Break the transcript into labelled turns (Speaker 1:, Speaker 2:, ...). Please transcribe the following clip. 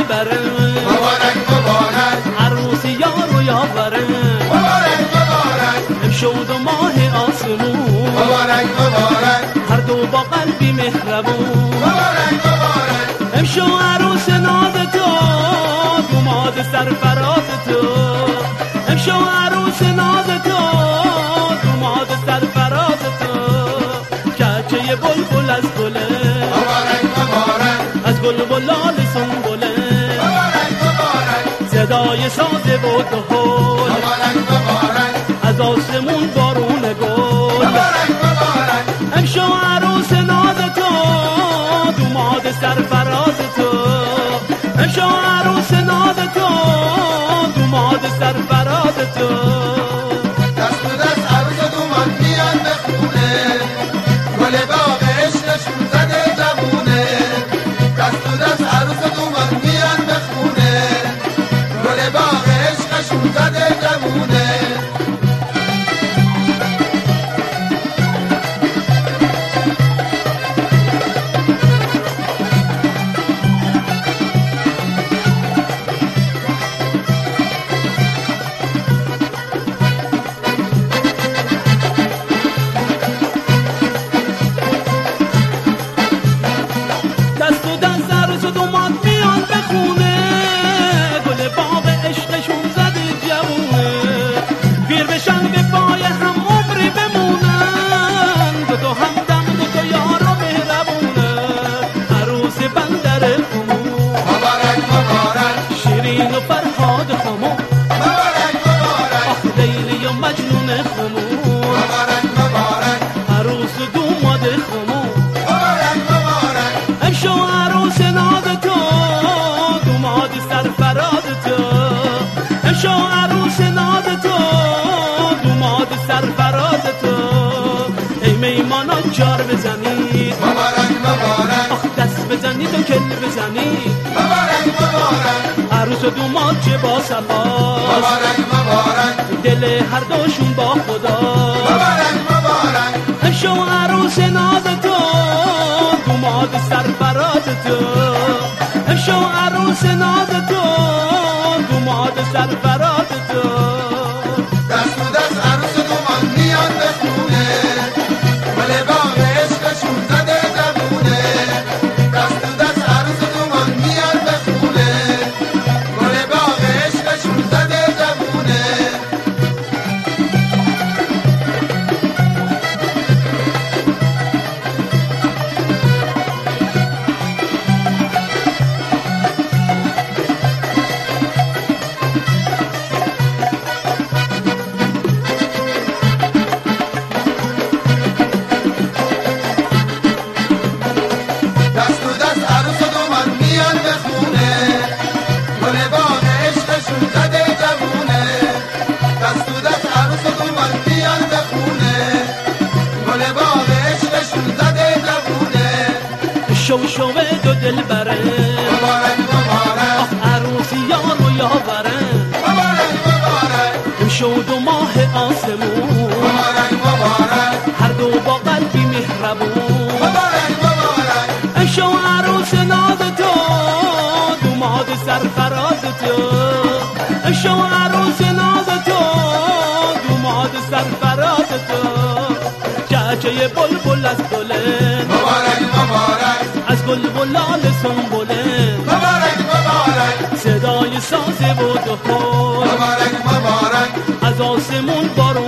Speaker 1: بره
Speaker 2: مبارک مبارک
Speaker 1: عروس یار و یاوره
Speaker 2: مبارک مبارک
Speaker 1: امشود و ماه آسمون
Speaker 2: مبارک مبارک
Speaker 1: هر دو با قلبی مهربون
Speaker 2: مبارک مبارک
Speaker 1: امشو عروس ناز تو دوماد سرفراز تو امشو عروس ناز تو دوماد سرفراز تو کچه بلبل از گله
Speaker 2: مبارک مبارک
Speaker 1: از گل و لال سنبله
Speaker 2: مبارک مبارک
Speaker 1: صدای ساز و دهل
Speaker 2: مبارک مبارک
Speaker 1: از آسمون بارون گل
Speaker 2: مبارک مبارک
Speaker 1: امشو عروس ناز تو دوماد سرفراز تو امشو عروس ناز تو دوماد سرفراز تو
Speaker 2: دست به دست عروس و دومان میان به خونه گل باغ عشقشون زده جوونه دست به دست عروس و دومان میان به خونه گل باغ عشقشون زده جوونه
Speaker 1: دست و دست عروس و دوماد میان به خونه گل باغ عشقشون زده جوونه پیر بشن به پای هم عمری بمونن دو همدم دو یار و مهربونه عروس بندر خمون
Speaker 2: مبارک مبارک
Speaker 1: شیرین و فرهاد خمون
Speaker 2: مبارک مبارک
Speaker 1: آخ لیلی و مجنون خمون
Speaker 2: مبارک مبارک
Speaker 1: عروس و دوماد خمون
Speaker 2: مبارک مبارک
Speaker 1: امشو عروس ناز تو دوماد سرفراز تو امشو عروس ناز تو دوماد سرفراز تو ای میمانا جار بزنید
Speaker 2: مبارک مبارک
Speaker 1: آخ دست بزنید و کل بزنید
Speaker 2: مبارک مبارک
Speaker 1: عروس و دوماد چه با صفاست
Speaker 2: مبارک مبارک
Speaker 1: دل هر دوشون با خدا
Speaker 2: مبارک مبارک
Speaker 1: امشو عروس ناز تو دوماد سرفراز تو امشو عروس ناز تو دوماد سرفراز تو
Speaker 2: دست به دست عروس و دومان میان به خونه گل باغ عشقشون زده جوونه دست به دست عروس و دومان میان به خونه گل باغ عشقشون زده جوونه دست به دست عروس و دومان میان به خونه گل باغ عشقشون زده جوونه دست به دست عروس و دومان میان به خونه گل باغ عشقشون زده جوونه
Speaker 1: شو دو دل بره
Speaker 2: مبارک مبارک
Speaker 1: آخ عروس یار و یاوره
Speaker 2: مبارک مبارک
Speaker 1: امشو دو ماه آسمون
Speaker 2: مبارک مبارک
Speaker 1: هر دو با قلبی مهربون
Speaker 2: مبارک مبارک
Speaker 1: امشو عروس ناز تو دوماد سرفراز تو امشو عروس ناز تو دوماد سرفراز تو کچه بلبل از گله
Speaker 2: مبارک مبارک
Speaker 1: از گل و لال سنبله
Speaker 2: مبارک مبارک
Speaker 1: صدای ساز و دهل
Speaker 2: مبارک مبارک
Speaker 1: از آسمون بارون